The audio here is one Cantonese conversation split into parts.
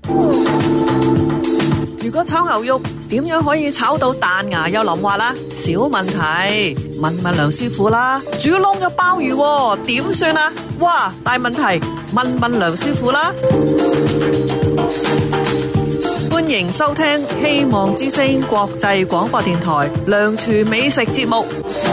如果炒牛肉點樣可以炒到彈牙又腍滑啦？小問題，問問梁師傅啦。煮燶咗鮑魚點算啊？哇，大問題，問問梁師傅啦。歡迎收聽希望之聲國際廣播電台梁廚美食節目。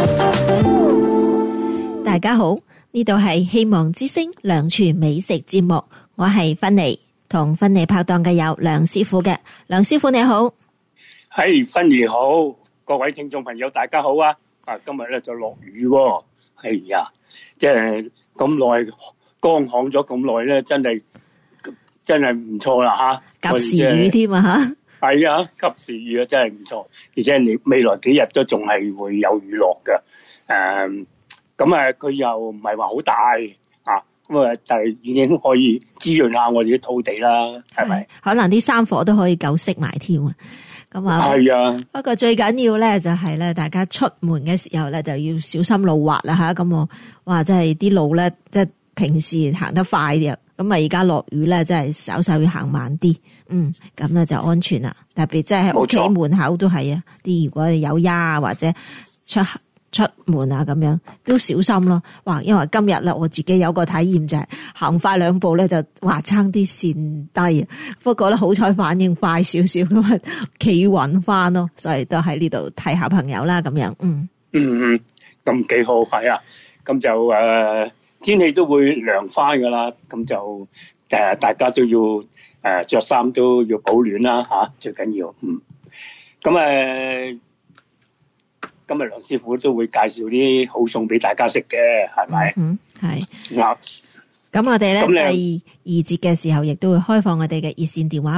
大家好，呢度係希望之聲梁廚美食節目，我係芬妮，同芬妮拍檔嘅有梁師傅嘅。梁師傅你好。 係，芬妮好，各位聽眾朋友大家好啊！今日咧就落雨喎，係呀，即係咁耐乾旱咗咁耐咧，真係唔錯啦吓， 及時雨添啊吓， 係啊，及時雨啊真係唔錯，而且你未來幾日都仲係會有雨落嘅，咁佢又唔係話好大啊，但係已經可以滋潤下我哋啲土地啦，係咪？ 可能啲山火都可以夠熄埋添啊！咁啊， 係啊。 不過最緊要咧就係咧，大家出門嘅時候咧就要小心路滑啦吓。咁我哇，真係啲路咧，即係平時行得快啲，咁啊而家落雨咧，真係稍稍要行慢啲。咁咧就安全啦。特別即係喺屋企門口都係啊，啲如果有丫或者出門啊咁樣都小心咯。哇，因為今日咧我自己有個體驗就係行快兩步咧就話差啲跣低，不過咧好彩反應快少少咁啊企穩翻咯，所以都喺呢度睇下朋友啦咁樣。 咁幾好係啊，咁就天氣都會涼翻噶啦，咁就大家都要着衫都要保暖啦吓，最緊要咁今日梁師傅都會介紹啲好餸俾大家食嘅，係咪？ 係。 啱。 咁我哋咧第二節嘅時候，亦都會開放我哋嘅熱線電話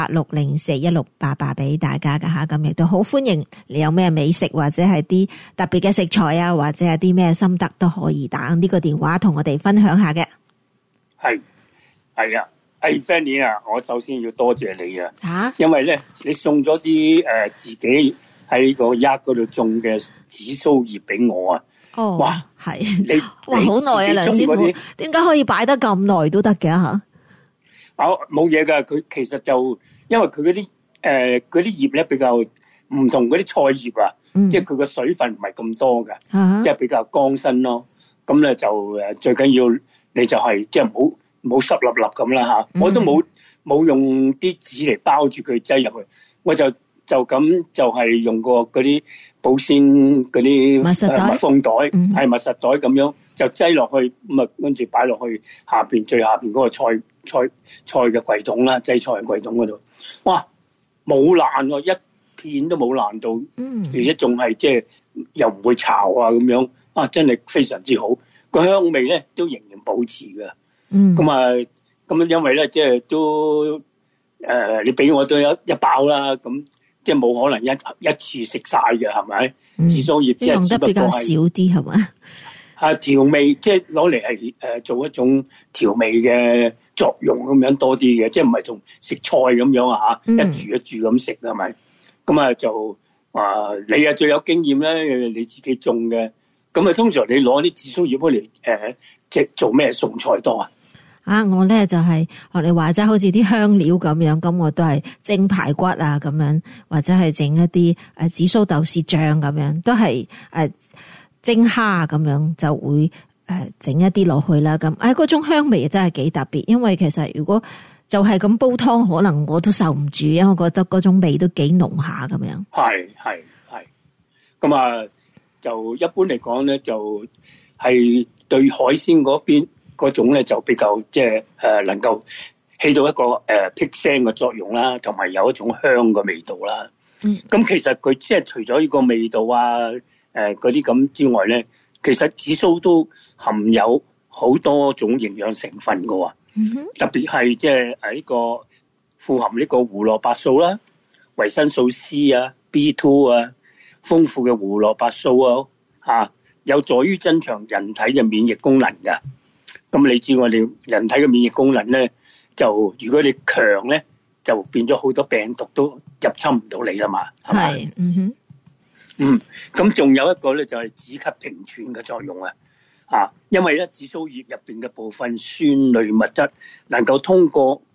888-604-1688俾大家噶吓，咁亦都好歡迎你有咩美食或者係啲特別嘅食材啊，或者係啲咩心得都可以打呢個電話同我哋分享下嘅。係啊，Fanny 啊，我首先要多謝你啊，因為咧你送咗啲自己喺個丫嗰度種嘅紫蘇葉俾我啊！哇， 係你哇好耐啊，梁師傅，點解可以擺得咁耐都得嘅吓？ 冇嘢噶，佢其實就因為佢嗰啲葉咧比較唔同嗰啲菜葉啊，即係佢個水分唔係咁多嘅，即係比較乾身咯。咁咧就最緊要你就係即係唔好濕立立咁啦吓。我都冇用啲紙嚟包住佢擠入去，我就咁就係用過嗰啲保鮮嗰啲密封袋，係密實袋咁樣就擠落去，咁啊跟住擺落去最下邊嗰個菜嘅櫃桶啦，擠菜嘅櫃桶嗰度，哇冇爛喎，一片都冇爛到，而且仲係即係又唔會巢啊咁樣，真係非常之好，個香味咧都仍然保持㗎。咁因為咧即係都你俾我都一包啦，咁。即係冇可能一次食晒嘅，係咪？紫蘇葉即係用得比較少啲，係咪？ 調味即係攞嚟係做一種調味嘅作用咁樣多啲嘅，即係唔係同食菜咁樣啊嚇，一注一注咁食係咪？咁就你最有經驗咧，你自己種嘅，咁通常你攞啲紫蘇葉嚟即係做咩餸菜多啊？ 我咧就係學你話齋，好似啲香料咁樣，咁我都係蒸排骨啊咁樣，或者係整一啲紫蘇豆豉醬咁樣，都係蒸蝦咁樣就會整一啲落去啦。咁嗰種香味真係幾特別，因為其實如果就係咁煲湯，可能我都受唔住，因為我覺得嗰種味都幾濃下咁樣。 係，咁就一般嚟講咧，就係對海鮮嗰邊。嗰種咧就比較即係能夠起到一個辟腥嘅作用啦，同埋有一種香嘅味道啦。咁其實佢即係除咗呢個味道嗰啲咁之外咧，其實紫蘇都含有好多種營養成分㗎喎。特別係即係呢個富含呢個胡蘿蔔素啦、維生素 C 啊、B2 啊，豐富嘅胡蘿蔔素有助於增強人體嘅免疫功能㗎。咁你知我哋人體嘅免疫功能咧，就如果你強咧，就變咗好多病毒都入侵唔到你啦嘛，係咪？咁仲有一個咧就係止咳平喘嘅作用因為咧紫蘇葉入邊嘅部分酸類物質能夠通過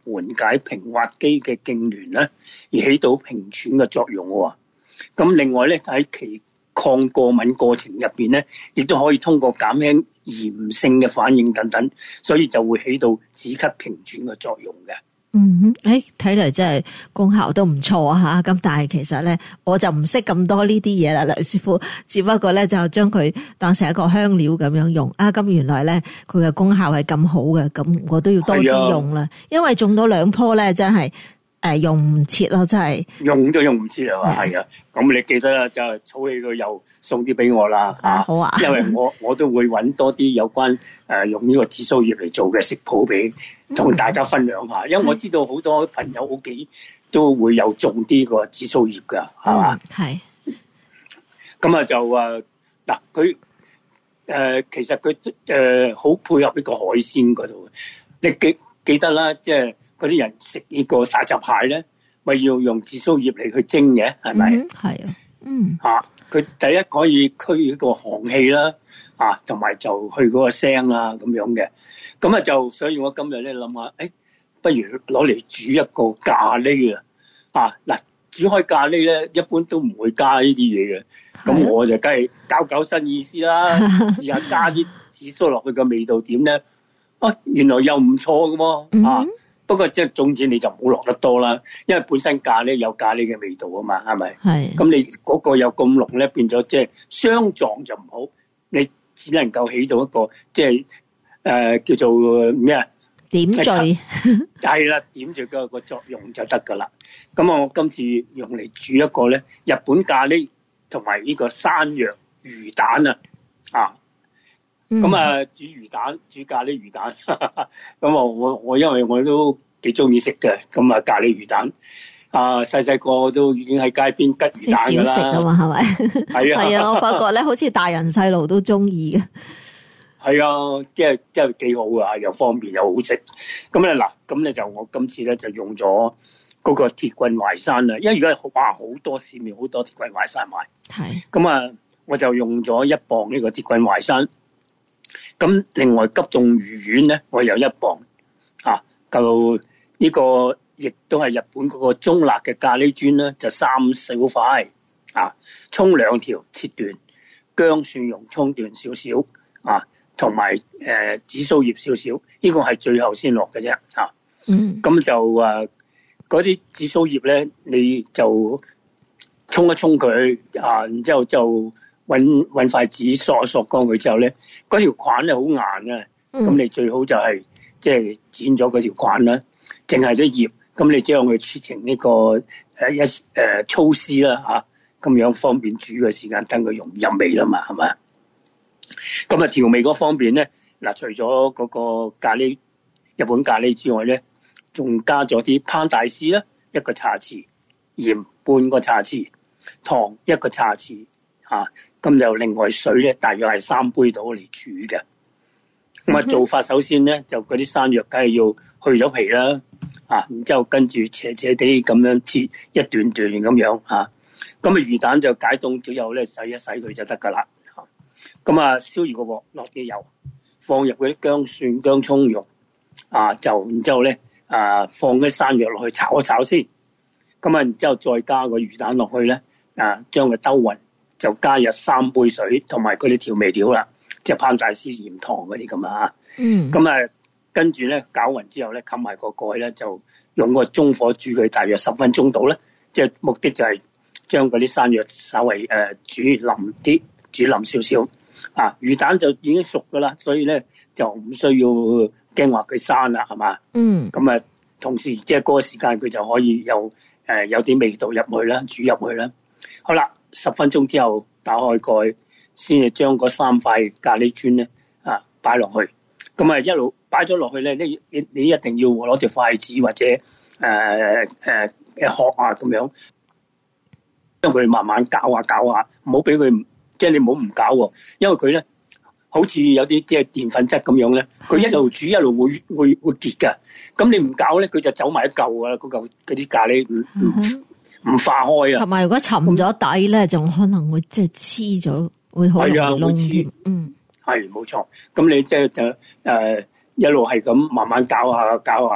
緩解平滑肌嘅痙攣咧，而起到平喘嘅作用喎。咁另外咧，喺其抗過敏過程入邊咧，亦都可以通過減輕炎性嘅反應等等，所以就會起到止咳平喘嘅作用嘅。 睇嚟真係功效都唔錯啊！咁但係其實咧，我就唔識咁多呢啲嘢啦，梁師傅。只不過咧就將佢當成一個香料咁樣用啊。咁原來咧佢嘅功效係咁好嘅，咁我都要多啲用啦。因為種到2棵咧，真係用唔切咯，真係用都用唔切啊！係啊，咁你記得啦，就儲起佢又送啲俾我啦。 好啊， 因為我都會揾多啲有關用呢個紫蘇葉嚟做嘅食譜俾同大家分享下。因為我知道好多朋友屋企都會有種啲個紫蘇葉噶，係嘛？ 係。 咁啊就嗱佢其實佢好配合呢個海鮮嗰度。你記得啦，即係嗰啲人食呢個大閘蟹咧，咪要用紫蘇葉嚟去蒸嘅，係咪？ 係啊， 佢第一可以驅呢個寒氣啦，同埋就去嗰個腥啊咁樣嘅。咁啊就，所以我今日咧諗下，不如攞嚟煮一個咖喱啊！嗱，煮開咖喱咧，一般都唔會加呢啲嘢嘅。咁我就梗係搞新意思啦，試下加啲紫蘇落去嘅味道點咧？原來又唔錯嘅喎，不過即係總之你就唔好落得多啦，因為本身咖喱有咖喱嘅味道啊嘛，係咪？係。咁你嗰個有咁濃咧，變咗即係相撞就唔好，你只能夠起到一個即係叫做咩啊？點綴係啦，點綴個作用就得噶啦。咁我今次用嚟煮一個咧日本咖喱同埋呢個山藥魚蛋啊。咁煮咖喱魚蛋，咁我因為我都幾中意食嘅，咁咖喱魚蛋，細個都已經喺街邊吉魚蛋噶啦。少食啊嘛，係咪？係啊， 我發覺咧，好似大人細路都中意嘅。 係啊，即係幾好啊，又方便又好食。咁咧咁咧就我今次咧就用咗嗰個鐵棍淮山啦，因為而家好多市面好多鐵棍淮山賣。係。咁我就用咗1磅呢個鐵棍淮山。咁另外急凍魚丸咧，我有1磅，就呢個亦都係日本嗰個中辣嘅咖喱磚咧，就3小塊，葱2條切段，薑蒜蓉葱段少少，同埋紫蘇葉少少，呢個係最後先落嘅啫，咁就嗰啲紫蘇葉咧，你就沖一沖佢，然之後就搵筷子索一索乾佢之後咧，嗰條棍咧好硬嘅，咁你最好就係即係剪咗嗰條棍啦，淨係啲葉，咁你將佢切成呢個粗絲啦，咁樣方便煮嘅時間，等佢容易入味啦嘛，係咪？咁調味嗰方面咧，除咗嗰個日本咖喱之外咧，仲加咗啲烹大師啦，1個茶匙，鹽半個茶匙，糖1個茶匙，咁就另外水咧，大約係3杯到嚟煮嘅。咁做法首先咧，就嗰啲山藥梗係要去咗皮啦，然之後跟住斜斜地咁樣切一段段咁樣，咁魚蛋就解凍咗後咧，洗一洗佢就得噶啦。咁燒熱個鑊，落啲油，放入嗰啲薑蒜薑葱蓉，就然之後咧，放啲山藥落去炒一炒先。咁然之後再加個魚蛋落去咧，將佢兜勻。就加入3杯水同埋嗰啲調味料啦，即係烹大師鹽糖嗰啲咁啊。咁跟住咧攪勻之後咧，冚埋個蓋咧，就用個中火煮佢大約10分鐘到咧。即係目的就係將嗰啲山藥稍微煮腍啲，煮腍少少。魚蛋就已經熟噶啦，所以咧就唔需要驚話佢生啦，係嘛？咁同時即係嗰個時間佢就可以有啲味道入去啦，煮入去啦。好啦。10分鐘之後打開蓋，先至將嗰3塊咖喱磚咧擺落去。咁一路擺咗落去咧，你一定要攞隻筷子或者殼咁樣，將佢慢慢攪下，唔好俾佢，即係你唔好唔攪喎，因為佢咧好似有啲即係澱粉質咁樣咧，佢一路煮一路會結㗎。咁你唔攪咧，佢就走埋一嚿㗎啦，嗰啲咖喱唔化開啊！ 同埋如果沉咗底咧，仲可能會即係黐咗，會好容易燶添。係冇錯。咁你即係就一路係咁慢慢攪下，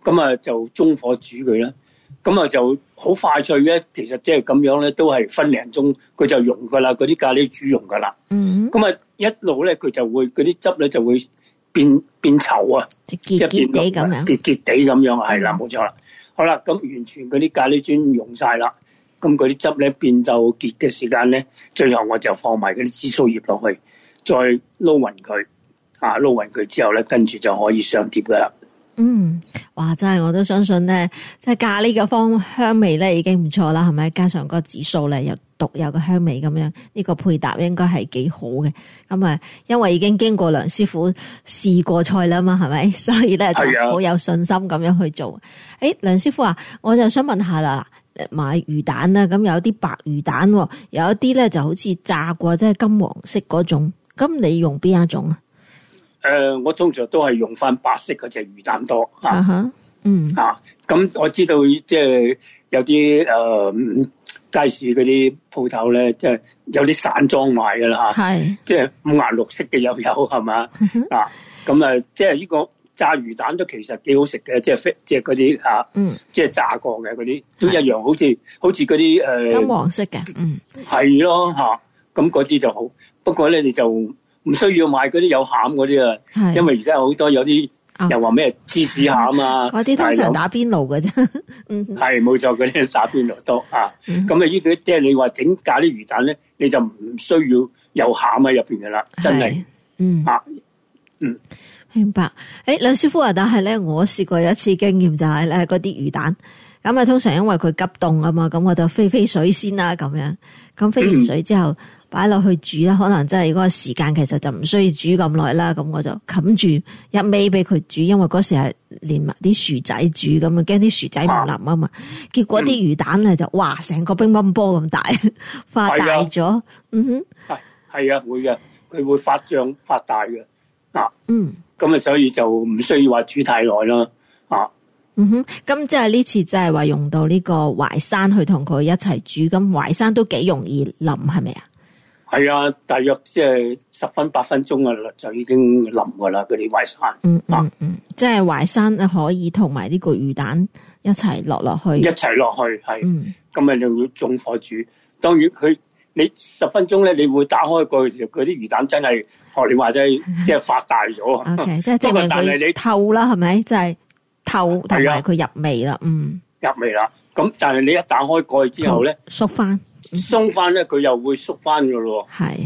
咁啊就中火煮佢啦。咁啊就好快脆嘅，其實即係咁樣咧，都係分零鐘佢就溶噶啦，嗰啲咖喱煮溶噶啦。咁啊一路咧佢就會嗰啲汁咧就會變稠啊， 即係結地咁樣， 結地咁樣係啦，冇錯啦。好啦，咁完全嗰啲咖喱磚溶晒啦，咁嗰啲汁咧變到結嘅時間咧，最後我就放埋嗰啲紫蘇葉落去，再撈勻佢，撈勻佢之後咧，跟住就可以上碟噶啦。 哇！真係我都相信咧，即係咖喱嘅香味咧已經唔錯啦，係咪？加上個紫蘇咧又獨有嘅香味咁樣，呢個配搭應該係幾好嘅。咁啊，因為已經經過梁師傅試過菜啦嘛，係咪？所以咧就好有信心咁樣去做。梁師傅啊，我就想問下啦，買魚蛋啦，咁有啲白魚蛋，有一啲咧就好似炸過，即係金黃色嗰種。咁你用邊一種啊？ 我通常都係用翻白色嗰隻魚蛋多咁我知道即係有啲街市嗰啲鋪頭咧，即係有啲散裝賣噶啦即係五顏六色嘅又有係嘛咁即係呢個炸魚蛋都其實幾好食嘅，即係嗰啲即係炸過嘅嗰啲都一樣，好似嗰啲金黃色嘅係咯咁嗰啲就好。不過咧你就唔需要買嗰啲有餡嗰啲啊，因為而家好多有啲又話咩芝士餡啊， 嗰啲通常打邊爐嘅啫。 係冇錯，嗰啲打邊爐多咁呢個即係你話整咖喱魚蛋咧，你就唔需要有餡喺入邊噶啦，真係明白。梁師傅啊，但係咧我試過有一次經驗就係咧嗰啲魚蛋咁啊，通常因為佢急凍啊嘛，咁我就飛水先啦咁樣，咁飛完水之後。擺落去煮啦，可能真係嗰個時間其實就唔需要煮咁耐啦，咁我就冚住一味俾佢煮，因為嗰時係連埋啲薯仔煮咁啊，驚啲薯仔唔腍啊嘛。結果啲魚蛋咧就哇，成個乒乓波咁大，發大咗。 係啊，會嘅，佢會發脹發大嘅。咁所以就唔需要話煮太耐啦。 咁即係呢次即係話用到呢個淮山去同佢一齊煮，咁淮山都幾容易腍，係咪啊？ 係啊，大約即係10分8分鐘啊，就已經腍噶啦，嗰啲淮山。 即係淮山可以同埋呢個魚蛋一齊落去。一齊落去係。咁啊，就要中火煮。當然你10分鐘咧，你會打開過去時，嗰啲魚蛋真係學你話齋，即係發大咗。 即係證明佢透啦，係咪？即係透同埋佢入味啦。 入味啦。咁但係你一打開過去之後咧， 縮翻。 鬆翻咧，佢又會縮翻噶咯。 係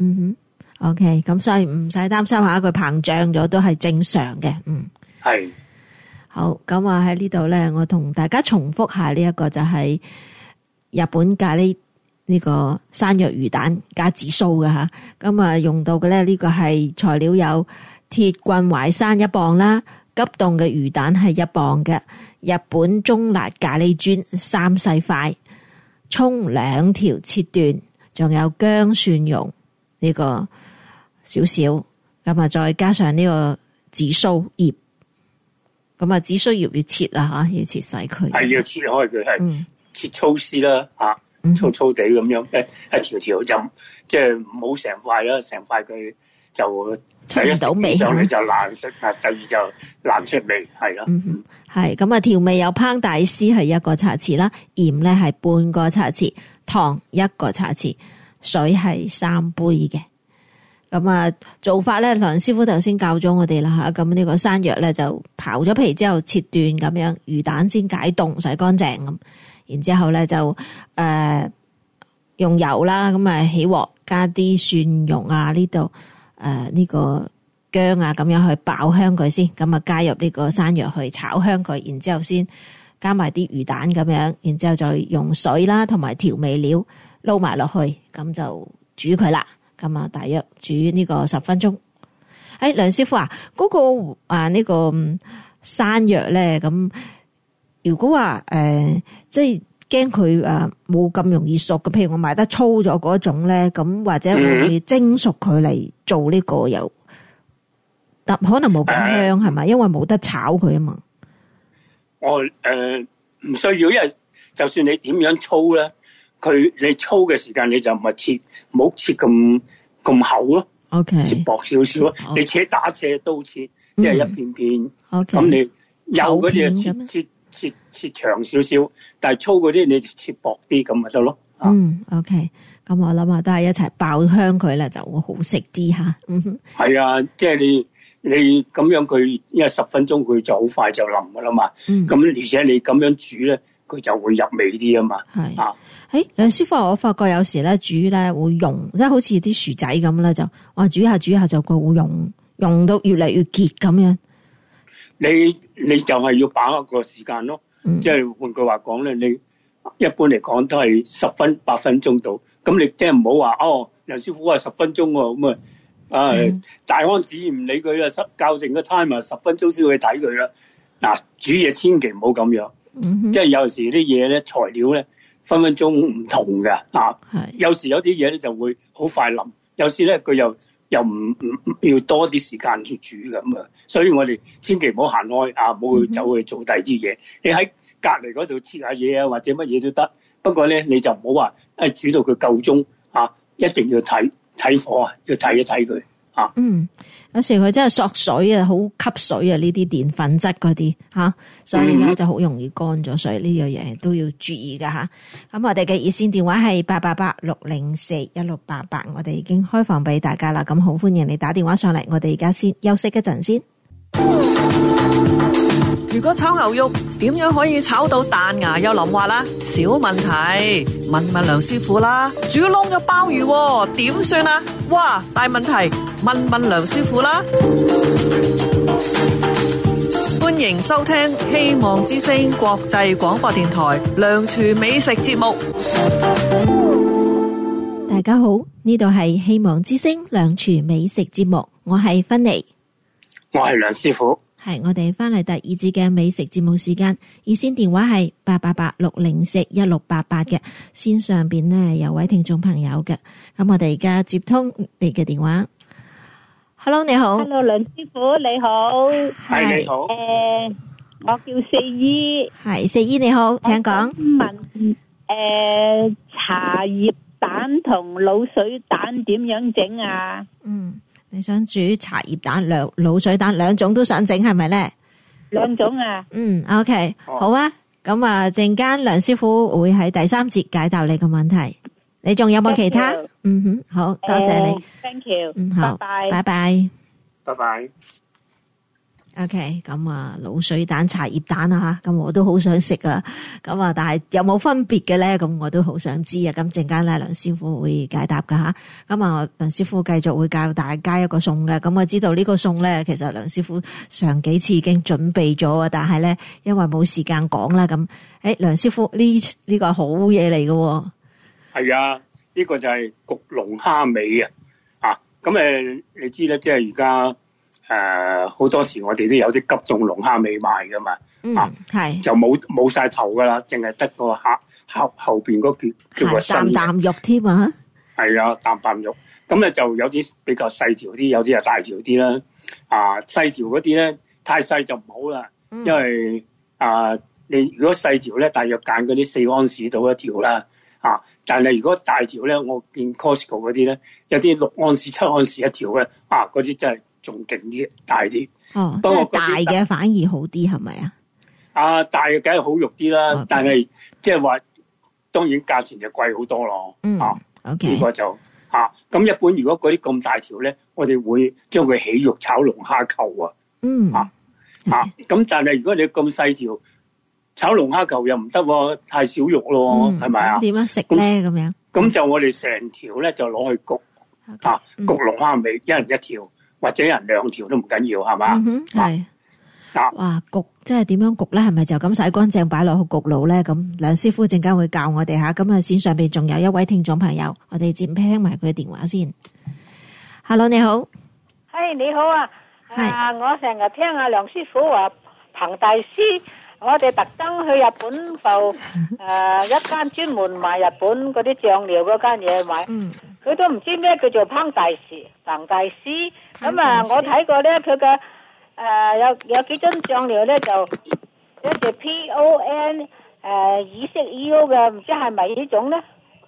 OK， 咁所以唔使擔心下佢膨脹咗都係正常嘅。 係好，咁啊喺呢度咧，我同大家重複下呢一個就係日本咖喱呢個山藥魚蛋加紫蘇嘅吓。咁啊用到嘅咧呢個係材料有鐵棍淮山1磅啦，急凍嘅魚蛋係1磅嘅，日本中辣咖喱磚3細塊。蔥2條切段，仲有薑蒜蓉呢個少少，咁啊再加上呢個紫蘇葉，咁啊紫蘇葉要切啦吓，要切細佢， 係要切開佢，係切粗絲啦粗粗地咁樣一條條就即係唔好成塊啦，成塊佢就第一食上嚟就難食，第二就難出味，係啦。 係咁啊，調味有烹大絲係1個茶匙啦，鹽咧係半個茶匙，糖1個茶匙，水係3杯嘅。咁啊做法咧，梁師傅頭先教咗我哋啦吓，咁呢個山藥咧就刨咗皮之後切段咁樣，魚蛋先解凍洗乾淨咁，然之後咧就用油啦，咁啊起鑊加啲蒜蓉啊呢度呢個薑啊咁樣去爆香佢先，咁啊加入呢個山藥去炒香佢，然之後先加埋啲魚蛋咁樣，然之後再用水啦同埋調味料撈埋落去，咁就煮佢啦。咁啊大約煮呢個10分鐘。梁師傅啊，嗰個呢個山藥咧，咁如果話即係驚佢冇咁容易熟嘅，譬如我買得粗咗嗰種咧，咁或者會唔會蒸熟佢嚟做呢個油？但可能冇咁香係咪？因為冇得炒佢啊嘛。 唔需要，因為就算你點樣粗咧，你粗嘅時間你就唔好切咁厚咯。OK， 切薄少少咯。你打斜刀切，即係一片片。OK，咁你有嗰啲切長少少，但係粗嗰啲你就切薄啲咁咪得咯。 OK， 咁我諗下都係一齊爆香佢啦，就會好食啲吓。 係啊，即係你咁樣佢，因為10分鐘佢就好快就腍噶啦嘛。咁而且你咁樣煮咧，佢就會入味啲啊嘛。係啊， 梁師傅，我發覺有時咧煮咧會溶，即係好似啲薯仔咁咧，就話煮下煮下就佢會溶到越嚟越結咁樣。 你就係要把握個時間咯。即係換句話講咧，你一般嚟講都係10分8分鐘到。咁你即係唔好話梁師傅話10分鐘喎，咁大安旨唔理佢啦，校正個 time 10分鐘先去睇佢啦。嗱，煮嘢千祈唔好咁樣。即係有時啲嘢咧，材料咧分分鐘唔同㗎。有時有啲嘢咧就會好快腍，有時咧佢又唔要多啲時間去煮咁啊。所以我哋千祈唔好行開啊，唔好走去做第二啲嘢。你喺隔離嗰度切下嘢啊，或者乜嘢都得。不過咧，你就唔好話煮到佢夠鐘啊，一定要睇火啊，要睇一睇佢啊。 有時佢真係索水啊，好吸水啊，呢啲澱粉質嗰啲吓，所以咧就好容易乾咗，所以呢樣嘢都要注意噶吓。咁我哋嘅熱線電話係888-604-1688，我哋已經開放俾大家啦。咁好歡迎你打電話上嚟，我哋而家先休息一陣先。 如果炒牛肉點樣可以炒到彈牙又淋滑啦？小問題，問梁師傅啦。煮燶嘅鮑魚點算啊？哇，大問題，問梁師傅啦。歡迎收聽希望之聲國際廣播電台梁廚美食節目。 大家好，呢度係希望之聲梁廚美食節目，我係芬妮， 我係梁師傅。 係我哋翻嚟第2節嘅美食節目時間，熱線電話係888-604-1688嘅，線上邊呢有位聽眾朋友嘅，咁我哋而家接通你嘅電話。Hello， 你好。 Hello， 梁師傅你好。 係你好。 我叫四姨。 係四姨你好，請講。 問茶葉蛋同滷水蛋點樣整啊？ 你想煮茶葉蛋、滷水蛋兩種都想整係咪咧？ 兩種啊。 OK，好啊。咁啊，陣間梁師傅會喺第3節解答你個問題。你仲有冇其他？好多謝你。 Thank you。 好，拜拜。 拜拜。 OK，咁啊，滷水蛋、茶葉蛋啊吓，咁我都好想食啊。咁啊，但係有冇分別嘅咧？咁我都好想知啊。咁陣間咧，梁師傅會解答噶吓。咁啊，梁師傅繼續會教大家一個餸嘅。咁我知道呢個餸咧，其實梁師傅上幾次已經準備咗啊，但係咧因為冇時間講啦。咁，梁師傅呢個好嘢嚟嘅。係啊，呢個就係焗龍蝦尾啊。咁你知咧，即係而家。好多時我哋都有啲急凍龍蝦尾賣噶嘛，係就冇晒頭噶啦，淨係得個後邊嗰橛叫個身， 啖肉添啊， 係啊，啖肉。咁咧就有啲比較細條啲，有啲係大條啲啦。細條嗰啲咧太細就唔好啦，因為你如果細條咧，大約揀嗰啲4安士到一條啦。但係如果大條咧，我見 Costco 嗰啲咧，有啲6安士、7安士一條咧，嗰啲真係仲勁啲，大啲。 不過大嘅反而好啲，係咪啊？ 大嘅梗係好肉啲啦，但係即係話，當然價錢就貴好多咯。 OK， 呢個就咁一般，如果嗰啲咁大條咧，我哋會將佢起肉炒龍蝦球啊。咁但係如果你咁細條，炒龍蝦球又唔得，太少肉咯，係咪啊？ 點樣食咧？咁樣咁就我哋成條咧就攞去焗，焗龍蝦尾，一人一條或者一人2條都唔緊要，係嘛？ 係哇，焗即係點樣焗咧？係咪就咁洗乾淨擺落去焗爐咧？咁梁師傅陣間會教我哋吓。咁啊，線上邊仲有一位聽眾朋友，我哋接聽埋佢嘅電話先。Hello， 你好。 係你好啊。我成日聽阿梁師傅話彭大師。我哋特登去日本就一間專門賣日本嗰啲醬料嗰間嘢買，佢都唔知咩叫做彭大師。咁我睇過咧，佢嘅有幾樽醬料咧，就一隻 PON 意式 EO 嘅，唔知係咪呢種咧？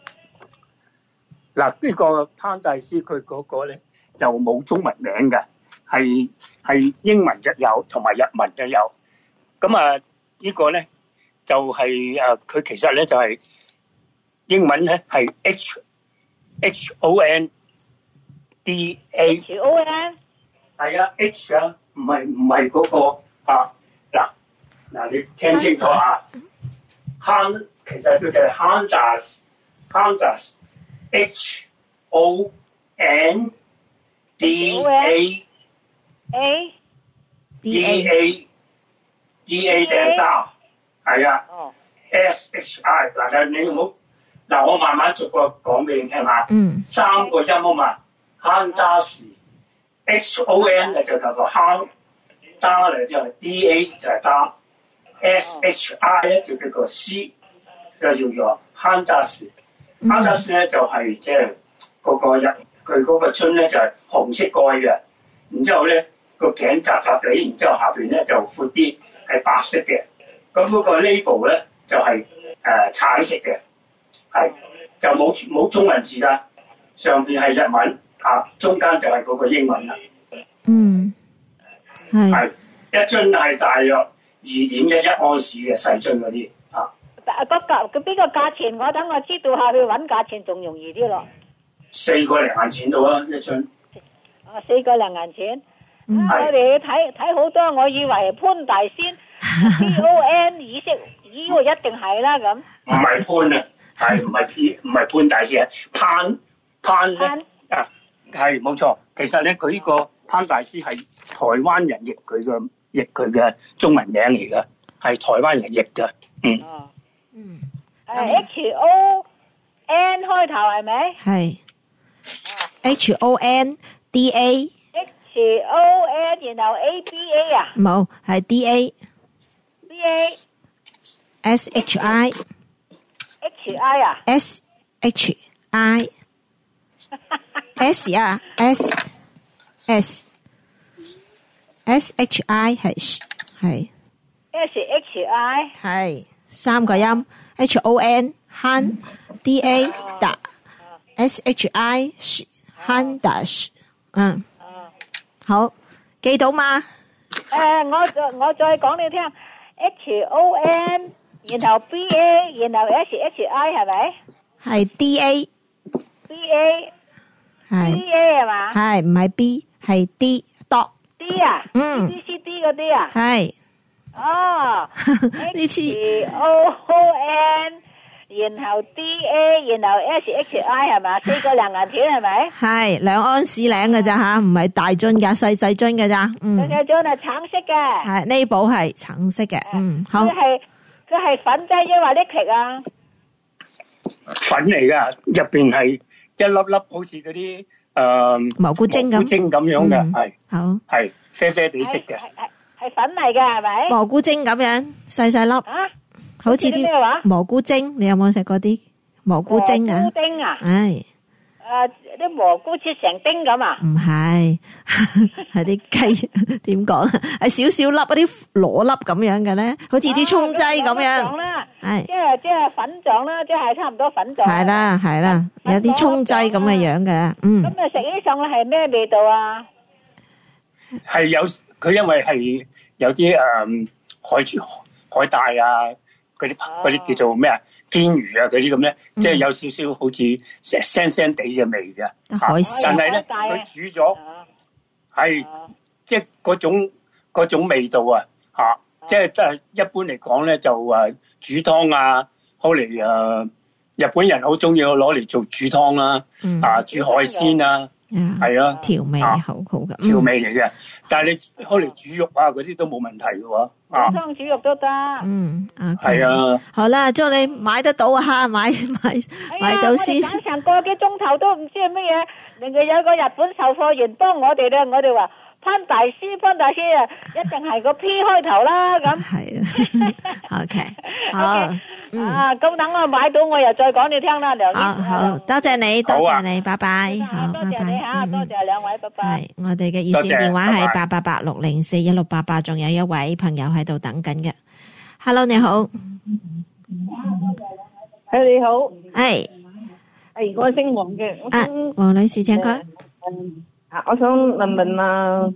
嗱，呢個彭大師佢嗰個咧就冇中文名嘅，係英文嘅有，同埋日文嘅有。 咁啊，呢個咧就係佢其實咧就係英文咧係 HONDA。 HON 係啊 ，H 啊，唔係嗰個嗱，你聽清楚啊。Han 其實佢就係 HONDA，DA 就係打，係啊。SHI 嗱，你唔好嗱，我慢慢逐個講俾你聽下。3個音啊嘛 ，HON 咧就叫做 Han，打咧就係 DA 就係打 ，SHI 咧就叫做 C， 就叫做 Handas。Handas 咧就係即係嗰個佢嗰個樽咧就係紅色蓋嘅，然之後咧個頸窄窄地，然之後下邊咧就闊啲，係白色嘅。咁嗰個 label 咧就係橙色嘅，係就冇中文字啦，上邊係日文中間就係嗰個英文啦。係一樽係大約2.11安士嘅細樽嗰啲佢邊個價錢？我等我知道下去揾價錢仲容易啲咯。 4個零銀錢到啊一樽。 4個零銀錢。我哋睇好多，我以為潘大仙PON 意識，呢個一定係啦咁。唔係潘啊，係唔係潘大仙？潘咧係冇錯。其實咧佢呢個潘大師係台灣人譯佢嘅中文名嚟㗎，係台灣人譯㗎。 HON 開頭係咪？ 係 HONDA。 HON 然後 ABA 啊？ 冇，係 DA。SHI。 HI 啊 ？SHI。S 啊 SHI 係。 SHI 係3個音 HON Han DA 打 SHI Handas。好，記到嘛？ 我再講你聽 HON 然後 BA 然後 SHI 係咪？係 DA 係 DA 係嘛？ 係唔係 B 係 D dot D 啊？CD 嗰啲啊？ 係呢次 HON 然後 DA 然後 SHI 係咪？4個零銀錢係咪？係 2安士領嘅咋吓，唔係大樽噶，細樽嘅咋。 細樽係橙色嘅。 係呢寶係橙色嘅。好。 佢係粉劑抑或liquid啊？ 粉嚟噶，入邊係一粒粒好似嗰啲蘑菇精咁樣嘅，係好係啡啡地色嘅， 係粉嚟嘅係咪？ 蘑菇精咁樣細細粒，好似啲蘑菇精，你有冇食過啲蘑菇精啊？ 蘑菇丁啊？ 係啲蘑菇切成丁咁啊？ 唔係，係啲雞點講啊？係少少粒嗰啲螺粒咁樣嘅咧，好似啲蔥劑咁樣。係即係粉狀啦，即係差唔多粉狀。 係啦，有啲蔥劑咁嘅樣嘅。 咁啊食起上嚟係咩味道啊？ 係有佢因為係有啲海帶啊，嗰啲叫做咩啊？煎魚啊嗰啲咁咧，即係有少少好似腥腥地嘅味嘅。 海鮮， 但係咧佢煮咗係即係嗰種味道啊即係一般嚟講咧就煮湯啊，好嚟日本人好中意攞嚟做煮湯啦，煮海鮮啊，係啊， 調味好好嘅， 調味嚟嘅。但係你攞嚟煮肉啊嗰啲都冇問題嘅喎， 煮湯煮肉都得。 係啊。 好啦，祝你買得到啊嚇，買到先。 我哋等成個幾鐘頭都唔知係乜嘢，另外有個日本售貨員幫我哋咧，我哋話。潘大師啊，一定係個 P 開頭啦，咁。係啊 ，OK， 好。 咁等我買到，我又再講你聽啦，梁醫生。 好，多謝你，多謝你，拜拜。 好，多謝你嚇，多謝兩位，拜拜。 係，我哋嘅熱線電話係888-604-1688，仲有一位朋友喺度等緊嘅。Hello， 你好。 你好。 係。 我姓黃嘅。 黃女士請講。 我想問問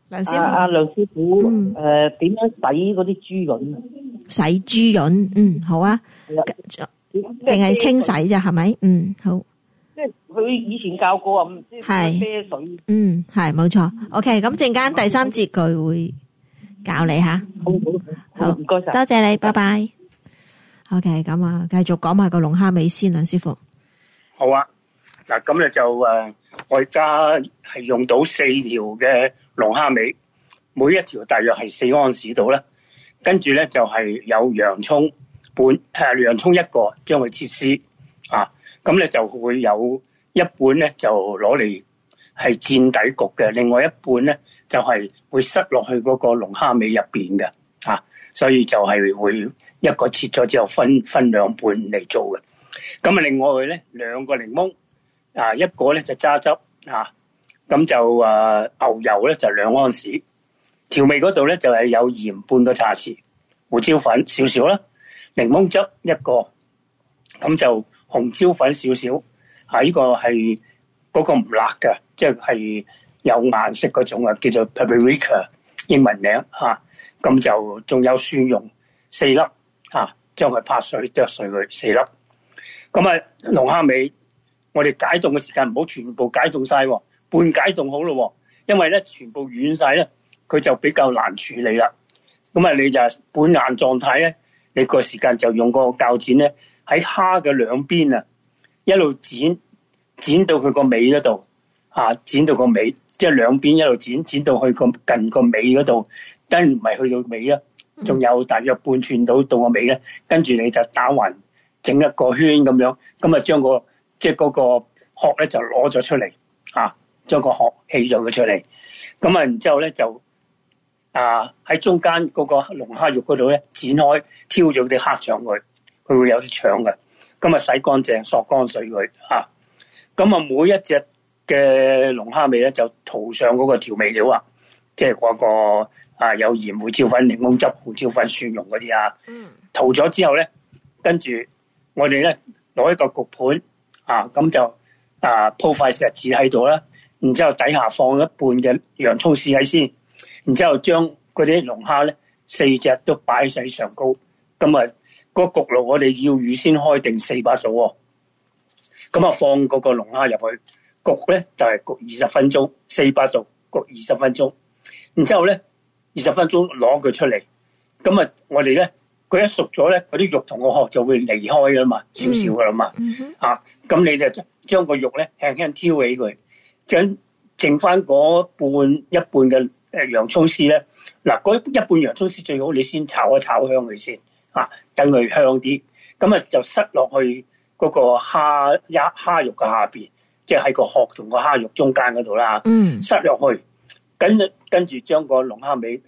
梁師傅， 梁師傅，點樣洗嗰啲豬潤啊？ 洗豬潤，好啊，淨係清洗啫，係咪？好。 即係佢以前教過啊，唔知啤水。 係冇錯。OK， 咁陣間第三節佢會教你吓。好，唔該晒，多謝你，拜拜。OK， 咁啊，繼續講埋個龍蝦尾先，梁師傅。 好啊，嗱，咁咧就我而家係用到4條嘅龍蝦尾，每一條大約係4安士度啦。跟住咧就係有洋葱洋葱1個，將佢切絲啊。咁咧就會有一半咧就攞嚟係墊底焗嘅，另外一半咧就係會塞落去嗰個龍蝦尾入邊嘅啊。所以就係會一個切咗之後分2半嚟做嘅。咁啊，另外咧2個檸檬啊，一個咧就揸汁啊，咁就牛油咧就2安士。調味嗰度咧就係有鹽半個茶匙，胡椒粉少少啦，檸檬汁1個，咁就紅椒粉少少。啊，呢個係嗰個唔辣嘅，即係有顏色嗰種啊，叫做 paprika 英文名嚇。咁就仲有蒜蓉4粒嚇，將佢拍水剁碎佢4粒。咁啊，龍蝦尾我哋解凍嘅時間唔好全部解凍晒，半解凍好咯。因為咧全部軟晒咧，佢就比較難處理啦。咁啊，你就半硬狀態咧，你個時間就用個鉸剪咧喺蝦嘅兩邊啊，一路剪到佢個尾嗰度啊，剪到個尾，即係兩邊一路剪到去近個尾嗰度，但唔係去到尾啊，仲有大約半寸到個尾咧，跟住你就打橫整一個圈咁樣，咁啊將嗰個殼咧就攞咗出嚟啊，將個殼起咗佢出嚟，咁啊然之後咧就喺中間嗰個龍蝦肉嗰度咧剪開，挑咗啲黑腸佢會有啲腸嘅，咁啊洗乾淨，索乾水佢啊，咁啊每一隻嘅龍蝦尾咧就塗上嗰個調味料啊，即係嗰個有鹽、胡椒粉、檸檬汁、胡椒粉、蒜蓉嗰啲啊，塗咗之後咧，跟住我哋咧攞一個焗盤咁就鋪塊錫紙喺度啦，然之後底下放一半嘅洋葱絲喺先，然之後將嗰啲龍蝦咧4隻都擺喺上高，咁啊個焗爐我哋要預先開定400度，咁啊放嗰個龍蝦入去焗咧就係焗20分鐘，400度焗20分鐘，然之後咧20分鐘攞佢出嚟，咁啊我哋咧佢一熟咗咧，嗰啲肉同個殼就會離開噶啦嘛，少少噶啦嘛，咁你就將個肉咧輕輕挑起佢，將剩翻嗰一半嘅洋葱絲咧，嗱嗰一半洋葱絲最好你先炒一炒香佢先，等佢香啲，咁啊就塞落去嗰個蝦肉嘅下邊，即係喺個殼同個蝦肉中間嗰度啦，塞落去，跟住將個龍蝦尾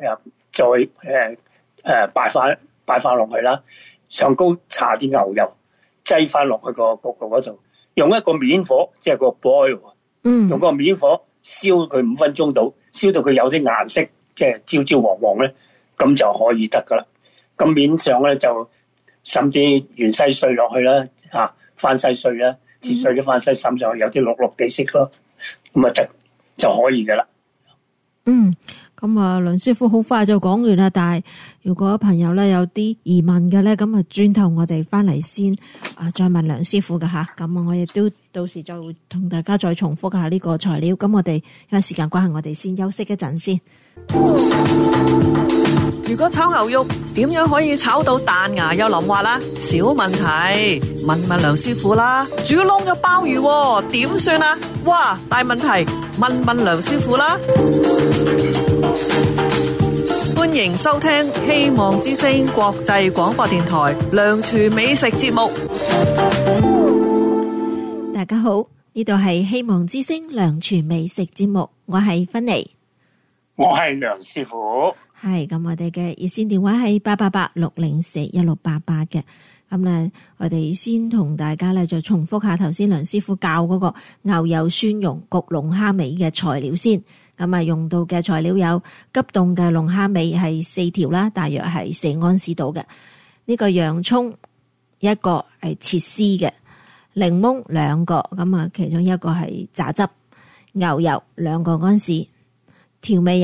再擺翻落去啦，上高搽啲牛油，擠翻落去個焗爐嗰度，用一個面火，即係個 boil，用個面火燒佢5分鐘到，燒到佢有啲顏色，即係焦焦黃黃咧，咁就可以得噶啦。咁面上咧就甚至芫茜碎落去啦，番茜碎啦，切碎啲番茜滲上去，有啲綠綠地色咯，咁啊就可以噶啦。 咁啊，梁師傅好快就講完啦。但係如果朋友咧有啲疑問嘅咧，咁啊轉頭我哋翻嚟先再問梁師傅噶吓。咁啊，我亦都到時再會同大家再重複下呢個材料。咁我哋因為時間關係，我哋先休息一陣先。 如果炒牛肉點樣可以炒到彈牙又腍滑啦？小問題，問梁師傅啦。煮窿嘅鮑魚點算啊？哇，大問題，問梁師傅啦。歡迎收聽希望之聲國際廣播電台梁廚美食節目。 大家好，呢度係希望之聲梁廚美食節目，我係芬妮， 我係梁師傅。 係咁，我哋嘅熱線電話係888-604-1688嘅。咁咧，我哋先同大家咧再重複下頭先梁師傅教嗰個牛油蒜蓉焗龍蝦尾嘅材料先。咁啊，用到嘅材料有急凍嘅龍蝦尾係4條啦，大約係4安士度嘅。呢個洋葱1個係切絲嘅，檸檬2個，咁啊其中1個係榨汁，牛油2個安士，調味有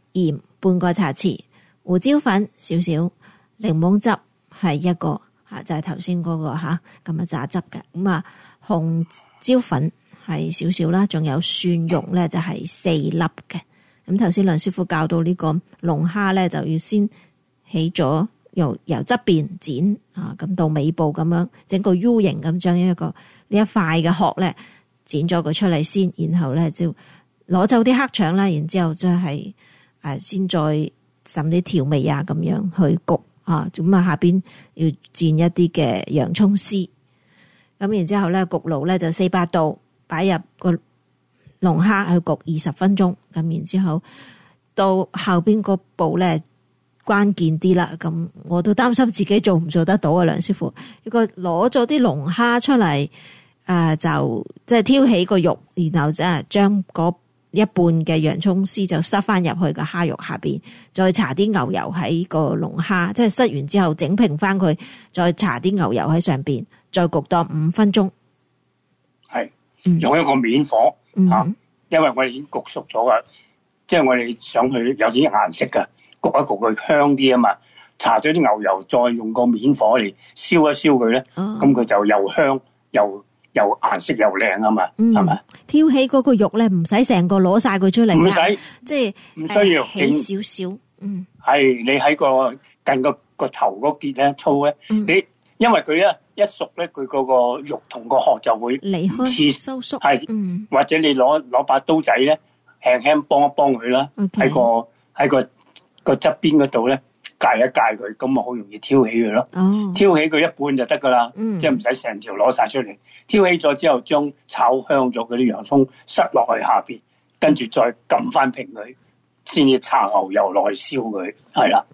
鹽半個茶匙，胡椒粉少少，檸檬汁係一個就係頭先嗰個咁榨汁嘅。咁啊紅椒粉係少少啦，仲有蒜蓉咧就係4粒嘅。咁頭先梁師傅教到呢個龍蝦咧，就要先起咗由側邊剪咁到尾部咁樣整個 U 型咁，將呢一塊嘅殼咧剪咗佢出嚟先，然後咧就攞走啲黑腸啦，然之後即係先再滲啲調味咁樣去焗咁下邊要煎一啲嘅洋蔥絲，咁然之後咧焗爐咧就400度擺入個龍蝦去焗20分鐘，咁然之後到後邊嗰步咧關鍵啲啦，咁我都擔心自己做唔做得到啊，梁師傅。如果攞咗啲龍蝦出嚟，就即係挑起個肉，然後即係將嗰一半嘅洋蔥絲就塞翻入去個蝦肉下邊，再搽啲牛油喺個龍蝦，即係塞完之後整平翻佢，再搽啲牛油喺上邊，再焗多5分鐘。 係用一個面火。因為我哋已經焗熟咗噶，即係我哋想去有啲顏色噶，焗一焗佢香啲啊嘛。搽咗啲牛油，再用個面火嚟燒一燒佢咧，咁佢就又香又顏色又靚啊嘛，係咪？ 挑起嗰個肉咧，唔使成個攞晒佢出嚟， 唔使， 即係唔需要起少少。 係你喺個近個頭嗰結咧粗咧，你因為佢一熟咧，佢嗰個肉同個殼就會離開收縮， 係，或者你攞把刀仔咧，輕輕幫一幫佢啦，喺個側邊嗰度咧，界一界佢，咁啊好容易挑起佢咯。挑起佢一半就得噶啦，即係唔使成條攞晒出嚟。挑起咗之後，將炒香咗嗰啲洋蔥塞落去下邊，跟住再撳翻平佢，先至搽牛油落去燒佢，係啦。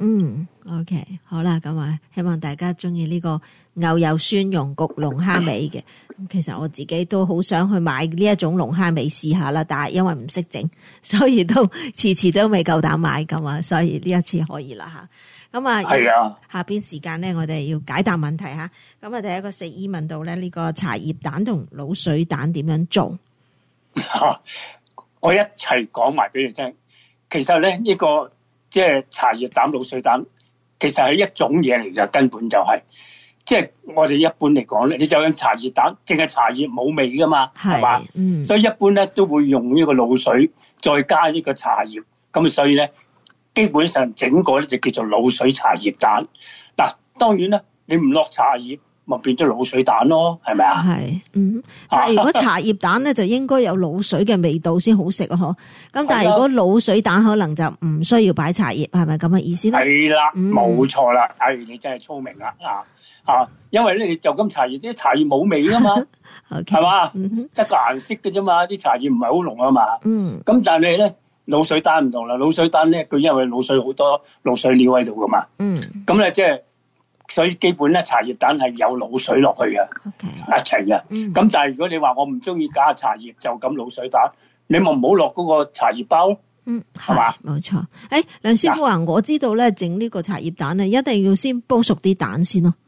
OK， 好啦，咁啊，希望大家中意呢個牛油蒜蓉焗龍蝦尾嘅。其實我自己都好想去買呢一種龍蝦尾試下啦，但係因為唔識整，所以都遲都未夠膽買噶嘛，所以呢一次可以啦吓。咁係啊， 下邊時間咧，我哋要解答問題吓。咁啊，第一個食醫問到咧，呢個茶葉蛋同滷水蛋點樣做？ 我一齊講埋俾你聽。其實咧，呢個即係茶葉蛋、滷水蛋，其實係一種嘢嚟嘅，根本就係，即係我哋一般嚟講咧，你就用茶葉蛋，淨係茶葉冇味噶嘛，係嘛？所以一般咧都會用呢個滷水，再加呢個茶葉，咁所以咧基本上整個咧就叫做滷水茶葉蛋。嗱，當然啦，你唔落茶葉，咪變咗滷水蛋咯，係咪啊？ 係，但係如果茶葉蛋咧，就應該有滷水嘅味道先好食咯，嗬。咁但係如果滷水蛋可能就唔需要擺茶葉，係咪咁嘅意思咧？係啦， 冇錯啦，你真係聰明啦，因為咧你就咁茶葉，啲茶葉冇味噶嘛，係嘛，得個顏色嘅啫嘛，啲茶葉唔係好濃啊嘛。咁但係咧滷水蛋唔同啦，滷水蛋咧佢因為滷水好多滷水料喺度噶嘛。咁咧即係。所以基本咧，茶葉蛋係有滷水落去嘅，一齊嘅。咁但係如果你話我唔中意加茶葉，就咁滷水蛋，你咪唔好落嗰個茶葉包咯。係嘛？ 冇錯。梁師傅話我知道咧，整呢個茶葉蛋咧，一定要先煲熟啲蛋先咯。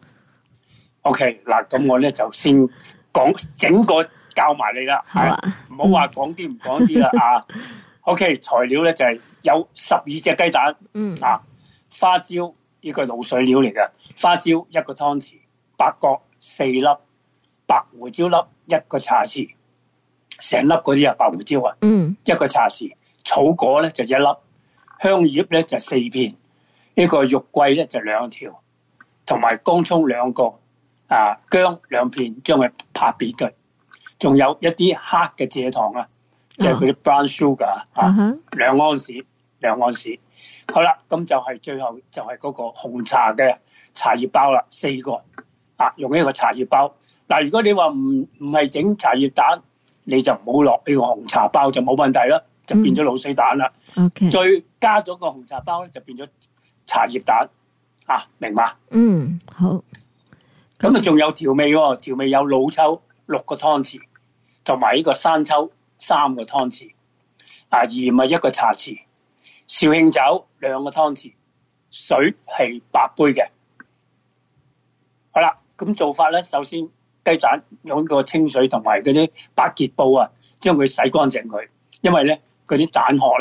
OK， 嗱，咁我咧就先講整個教埋你啦，係唔好話講啲唔講啲啦。OK， 材料咧就係有12隻雞蛋，花椒。呢個滷水料嚟嘅，花椒1個湯匙，八角4粒，白胡椒粒1個茶匙，成粒嗰啲白胡椒啊，1個茶匙，草果咧就1粒，香葉咧就4片，呢個肉桂咧就2條，同埋乾葱2個，薑2片，將佢拍扁佢，仲有一啲黑嘅蔗糖啊，即係嗰啲 brown sugar 2盎司。好啦，咁就係最後就係嗰個紅茶嘅茶葉包啦，4個用呢個茶葉包。嗱，如果你話唔係整茶葉蛋，你就唔好落呢個紅茶包就冇問題啦，就變咗滷水蛋啦。再加咗個紅茶包咧，就變咗茶葉蛋。明嘛？ 好。 咁仲有調味喎，調味有老抽6個湯匙，同埋呢個生抽3個湯匙，鹽1個茶匙。紹興酒2個湯匙，水係8杯嘅。好啦，咁做法咧，首先雞蛋用個清水同埋嗰啲百潔布將佢洗乾淨佢，因為咧嗰啲蛋殼咧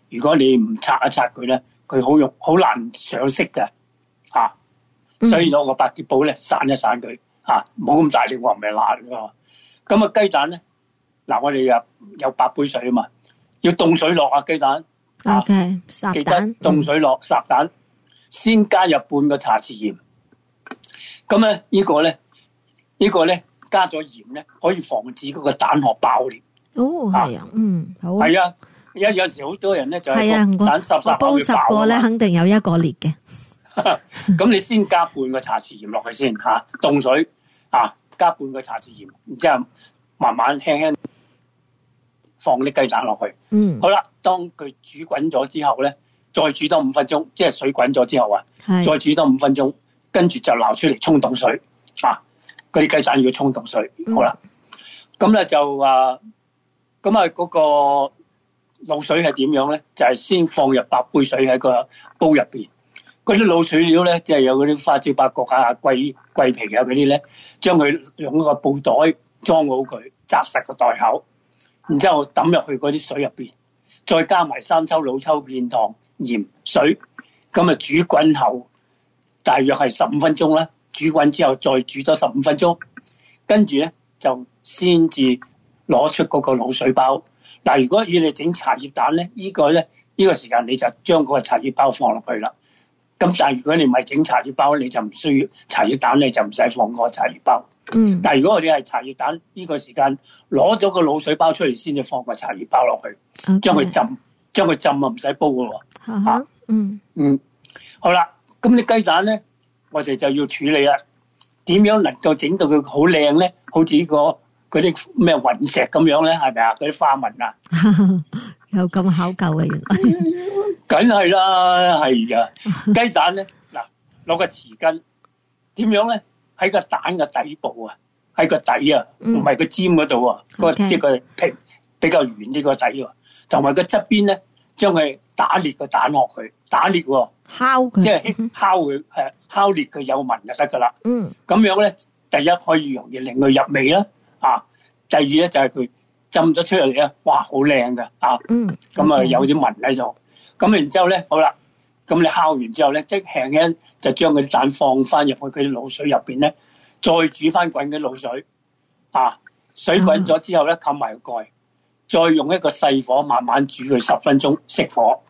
如果你唔拆一拆佢咧，佢好難上色嘅嚇。所以攞個百潔布咧散一散佢嚇，冇咁大力喎，唔係辣㗎。咁啊雞蛋咧，嗱我哋有8杯水啊嘛，要凍水落啊雞蛋。 OK， 烚蛋。 記得凍水落烚蛋，先加入半個茶匙鹽。咁咧呢個咧加咗鹽咧，可以防止嗰個蛋殼爆裂。 哦，係啊，好。 係啊，有時好多人咧就係蛋我煲10個咧，肯定有一個裂嘅。 咁你先加半個茶匙鹽落去先嚇，凍水加半個茶匙鹽，然之後慢慢輕輕放啲雞蛋落去。好啦，當佢煮滾咗之後咧，再煮多5分鐘，即係水滾咗之後再煮多5分鐘，跟住就撈出嚟沖凍水嗰啲雞蛋要沖凍水。好啦，咁咧就嗰個滷水係點樣咧？就係先放入8杯水喺個煲入邊。嗰啲滷水料咧，即係有嗰啲花椒、八角啊、桂皮啊嗰啲咧，將佢用一個布袋裝好佢，紮實個袋口，然之後抌入去嗰啲水入邊，再加埋生抽、老抽、片糖、鹽、水，咁啊煮滾後，大約係15分鐘啦。煮滾之後再煮多15分鐘，跟住咧就先至攞出嗰個滷水包。嗱，如果要你整茶葉蛋咧，呢個時間你就將嗰個茶葉包放落去啦。咁但係如果你唔係整茶葉包，你就唔需要茶葉蛋，你就唔使放個茶葉包。但係如果我哋係茶葉蛋，呢個時間攞咗個滷水包出嚟，先至放個茶葉包落去，將佢浸啊，唔使煲噶喎。好啦，咁啲雞蛋咧，我哋就要處理啦。點樣能夠整到佢好靚咧？好似嗰啲咩雲石咁樣咧，係咪啊？嗰啲花紋啊， 有咁考究嘅原來。 梗係啦，係啊！雞蛋咧，嗱，攞個匙羹，點樣咧？喺個蛋嘅底部啊，喺個底啊，唔係個尖嗰度啊，即係個皮比較圓啲個底喎，同埋個側邊咧，將佢打裂個蛋殼佢，打裂喎， 敲佢， 即係敲佢，敲裂佢有紋就得噶啦。咁樣咧，第一可以容易令佢入味啦，第二咧就係佢浸咗出嚟咧，哇，好靚噶，咁啊有啲紋喺度。咁然之後咧，好啦，咁你烤完之後咧，即係輕輕就將嗰啲蛋放翻入去佢啲滷水入邊咧，再煮翻滾嘅滷水，水滾咗之後咧，冚埋個蓋，再用一個細火慢慢煮佢10分鐘，熄火。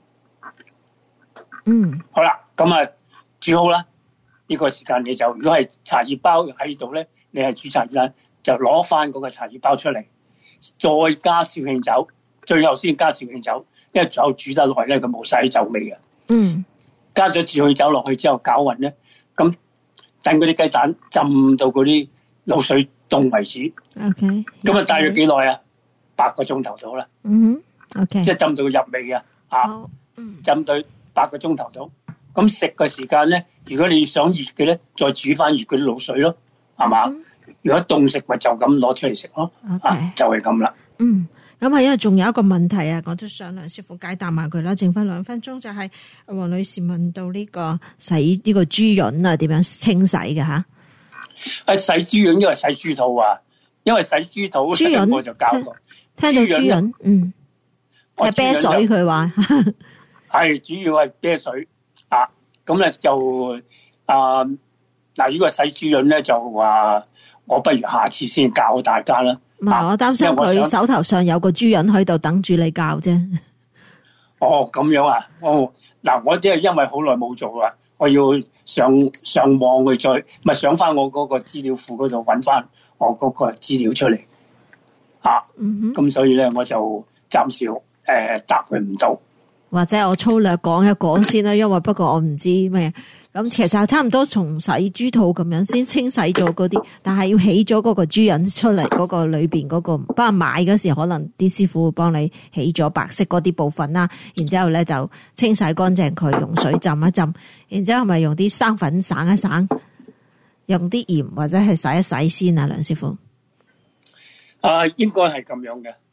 好啦，咁啊煮好啦，呢個時間你就如果係茶葉包喺度咧，你係煮茶葉蛋，就攞翻嗰個茶葉包出嚟，再加紹興酒，最後先加紹興酒。因為酒煮得耐咧，佢冇晒啲酒味嘅。加咗紹興酒落去之後攪勻咧，咁等嗰啲雞蛋浸到嗰啲滷水凍為止。 OK。 咁啊，大約幾耐啊？8個鐘頭到啦。 OK。 即係浸到入味嘅浸到8個鐘頭到。咁食嘅時間咧，如果你想熱嘅咧，再煮翻熱嗰啲滷水咯，係嘛？如果凍食咪就咁攞出嚟食咯。就係咁啦。 咁因為仲有一個問題啊，我都想梁師傅解答埋佢啦。剩翻2分鐘，就係黃女士問到呢個洗呢個豬潤啊，點樣清洗嘅吓？ 洗豬潤因為洗豬肚啊，因為洗豬肚豬潤我就教過。 聽到豬潤，係啤水佢話係主要係啤水咁咧就嗱，如果洗豬潤咧就話我不如下次先教大家啦。 唔係，我擔心佢手頭上有個豬潤喺度等住你教啫。 咁樣啊？嗱，我即係因為好耐冇做啦，我要上網去再咪上翻我嗰個資料庫嗰度揾翻我嗰個資料出嚟咁所以咧我就暫時答佢唔到。 或者我粗略講一講先啦，因為不過我唔知咩。咁其實差唔多從洗豬肚咁樣先清洗咗嗰啲，但係要起咗嗰個豬潤出嚟嗰個裏邊嗰個，不過買嗰時可能啲師傅會幫你起咗白色嗰啲部分啦，然之後咧就清洗乾淨佢，用水浸一浸，然之後咪用啲生粉省一省，用啲鹽或者係洗一洗先啊，梁師傅。 應該係咁樣嘅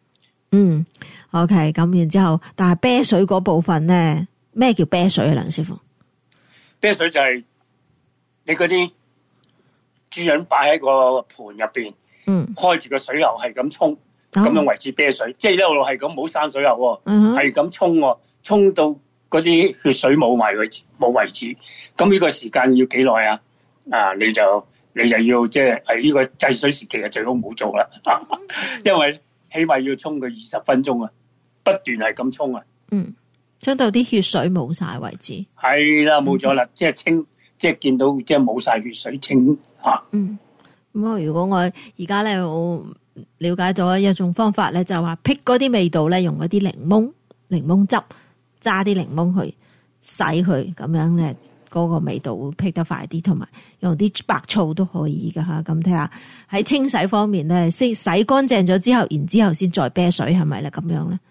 OK， 咁然之後，但係啤水嗰部分咧，咩叫啤水啊，梁師傅？ 啤水就係你嗰啲豬潤擺喺個盤入邊，開住個水喉係咁沖， 咁樣為之啤水，即係一路係咁冇生水喉，係咁沖到嗰啲血水冇為止。咁呢個時間要幾耐啊？你就要即係呢個制水時期最好唔好做啦，因為起碼要沖佢20分鐘啊，不斷係咁沖啊。 沖到啲血水冇晒為止。係啦，冇咗啦，即係清，即係見到即係冇晒血水清吓。 咁如果我而家咧，我了解咗一種方法咧，就話辟嗰啲味道咧，用嗰啲檸檬汁揸啲檸檬去洗佢，咁樣咧嗰個味道會辟得快啲，同埋用啲白醋都可以噶吓。咁睇下喺清洗方面咧，先洗乾淨咗之後，然之後先再啤水，係咪咧咁樣咧？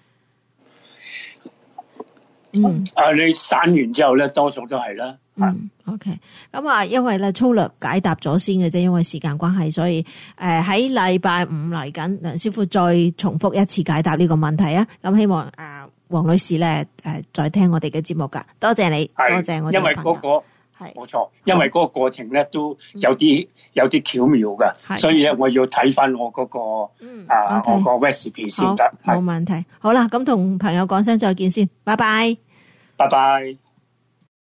你散完之後咧，多數都係啦。 OK。咁因為咧粗略解答咗先嘅啫，因為時間關係，所以喺禮拜五嚟緊，梁師傅再重複一次解答呢個問題啊。咁希望黃女士咧再聽我哋嘅節目噶，多謝你，多謝我哋。 因為嗰個係冇錯，因為嗰個過程咧都有啲巧妙噶，所以咧我要睇翻我嗰個我個 recipe 先得。 冇問題。好啦，咁同朋友講聲再見先，拜拜。 拜拜。